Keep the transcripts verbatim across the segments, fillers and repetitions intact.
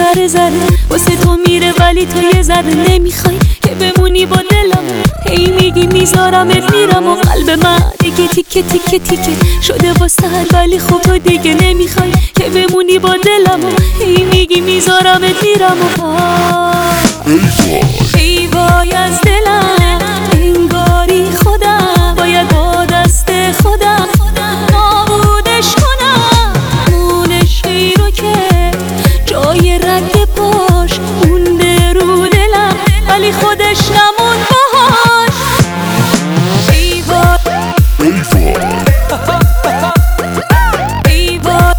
ذره ذره واسه تو میره ولی تو یه ذره نمیخوای که بمونی با دلم. هی میگی میذارمت میرم و قلب من دیگه تیکه تیکه تیکه شده واسه ولی خب تو دیگه نمیخوای که بمونی با دلم. هی میگی میذارمت میرم و ای وای از دلم انگاری خودم باید با دست خودم نابودش کنم. اون عشقی رو که جای رگ پاش مونده رو دلم ولی خودش نمون باهاش. ای وای ای وای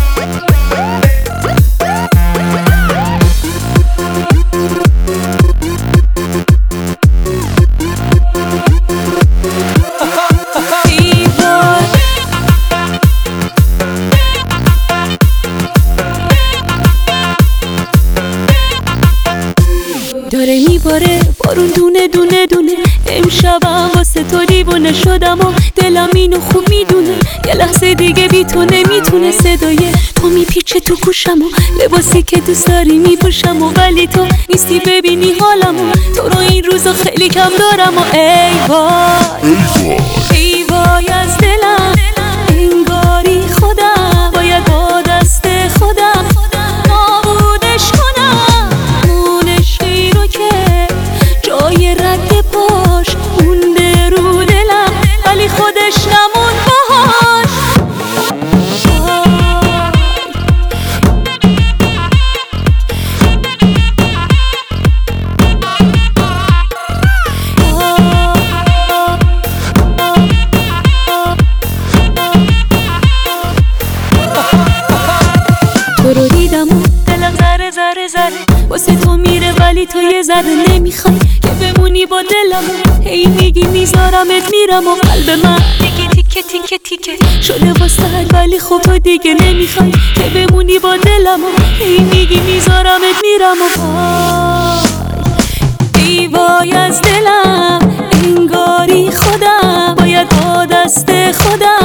داره میباره بارون دونه دونه دونه. امشبم واسه تو دیوونه شدم و دلم اینو خوب میدونه. یه لحظه دیگه بی تو نمیتونه. صدای تو میپیچه تو گوشم و لباسی که دوست داری میپوشم و ولی تو نیستی ببینی حالمو. تو رو این روزا خیلی کم دارم و ای وای ای وای از دلم انگاری خودم باید با دست خودم نابودش کنم. اون عشقی رو که جای رگ پاش مونده رو دلم ولی خودش نمون باهاش. تو رو دیدم و دلم ذره ذره ذره واسه تو میره ولی تو یه ذره نمیخوای که بمونی با دلم. هی میگی میذارمت میرم و قلب من دیگه تیکه تیکه تیکه شده واسه ولی خب تو دیگه نمیخوای که بمونی با دلم. هی میگی میذارمت میرم و وای ای وای از دلم انگاری خودم باید با دست خودم